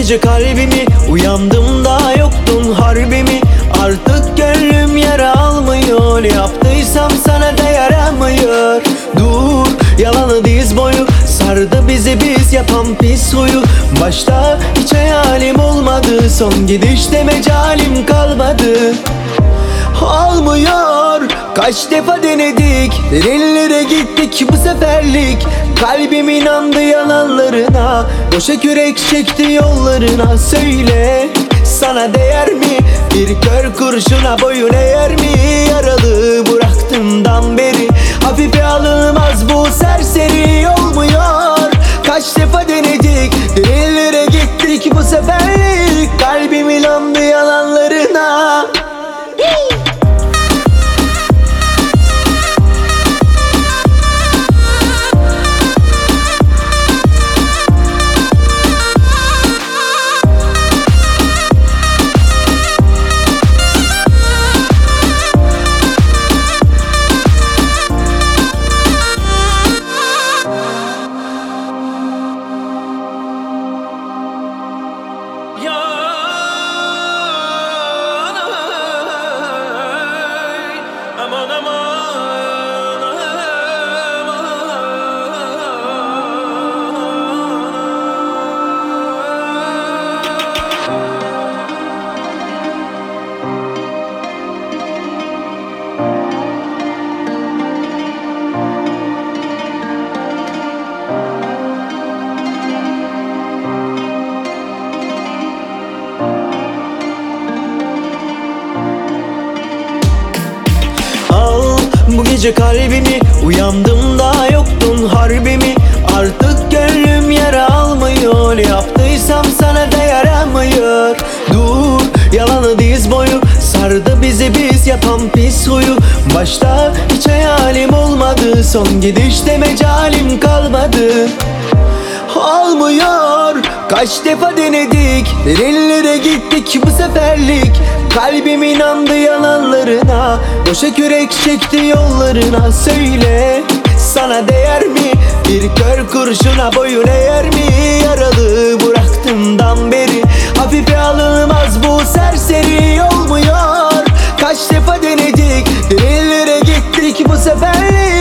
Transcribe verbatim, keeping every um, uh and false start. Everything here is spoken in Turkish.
gece kalbimi uyandım da yoktun harbi mi? Artık gönlüm yara almıyor, ne yaptıysam sana da yaramıyor. Dur, yalanı diz boyu sardı bizi biz yapan pis huyu. Başta hiç hayalim olmadı, son gidişte mecalim kalmadı. Olmuyor, kaç defa denedik, derinlere gittik bu seferlik. Kalbim inandı yalanlarına, boşa kürek çekti yollarına. Söyle, sana değer mi? Bir kör kurşuna boyun eğer mi? Yaralı bıraktığımdan beri hafife alınmaz bu serseri. Olmuyor, kaç defa denedik, derinlere gittik bu seferlik. Kalbim inandı yalanlarına. Bu gece kalbimi uyandım da yoktun harbi mi? Artık gönlüm yara almıyor, ne yaptıysam sana da yaramıyor. Dur, yalanı diz boyu sardı bizi biz yapan pis huyu. Başta hiç hayalim olmadı, son gidişte mecalim kalmadı. Olmuyor, kaç defa denedik, derinlere gittik bu seferlik. Kalbim inandı yalanlarına, boşa kürek çekti yollarına. Söyle, sana değer mi? Bir kör kurşuna boyun eğer mi? Yaralı bıraktığımdan beri hafife alınmaz bu serseri. Olmuyor, kaç defa denedik, derinlere gittik bu seferlik.